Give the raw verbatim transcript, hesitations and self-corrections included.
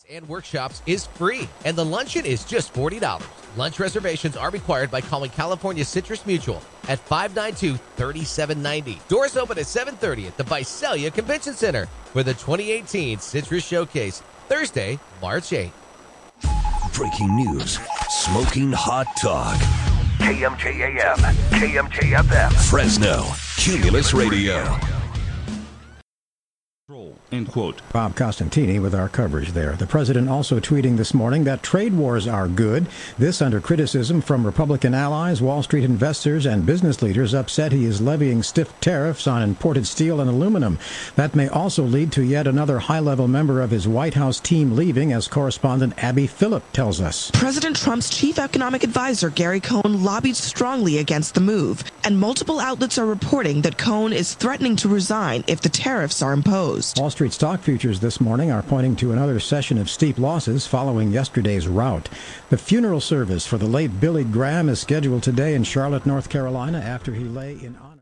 And workshops is free, and the luncheon is just forty dollars. Lunch reservations are required by calling California Citrus Mutual at five nine two, three seven nine zero. Doors open at seven thirty at the Visalia Convention Center for the twenty eighteen Citrus Showcase, Thursday, March eighth. Breaking news, smoking hot talk. K M J A M, K M J F M, Fresno, Cumulus Radio. End quote. Bob Costantini with our coverage there. The president also tweeting this morning that trade wars are good. This under criticism from Republican allies, Wall Street investors, and business leaders upset he is levying stiff tariffs on imported steel and aluminum. That may also lead to yet another high-level member of his White House team leaving, as correspondent Abby Phillip tells us. President Trump's chief economic advisor, Gary Cohn, lobbied strongly against the move, and multiple outlets are reporting that Cohn is threatening to resign if the tariffs are imposed. Wall Street stock futures this morning are pointing to another session of steep losses following yesterday's rout. The funeral service for the late Billy Graham is scheduled today in Charlotte, North Carolina, after he lay in honor.